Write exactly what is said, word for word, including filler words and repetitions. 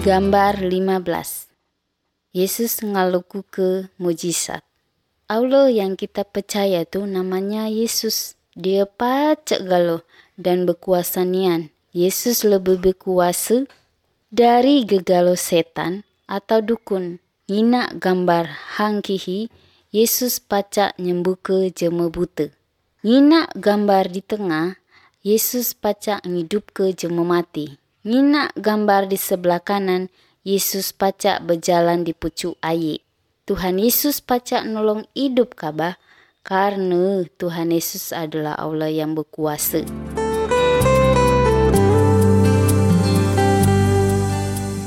Gambar lima belas. Yesus ngaluku ke mujizat. Allah yang kita percaya tuh namanya Yesus. Dia pacak galo dan berkuasa nian. Yesus lebih berkuasa dari gegalo setan atau dukun. Ngina gambar hangkihi, Yesus pacak nyembuke jema buta. Ngina gambar di tengah, Yesus pacak ngidupke jema mati. Ngina gambar di sebelah kanan, Yesus pacak berjalan di pucuk air. Tuhan Yesus pacak nolong hidup kabah karena Tuhan Yesus adalah Allah yang berkuasa.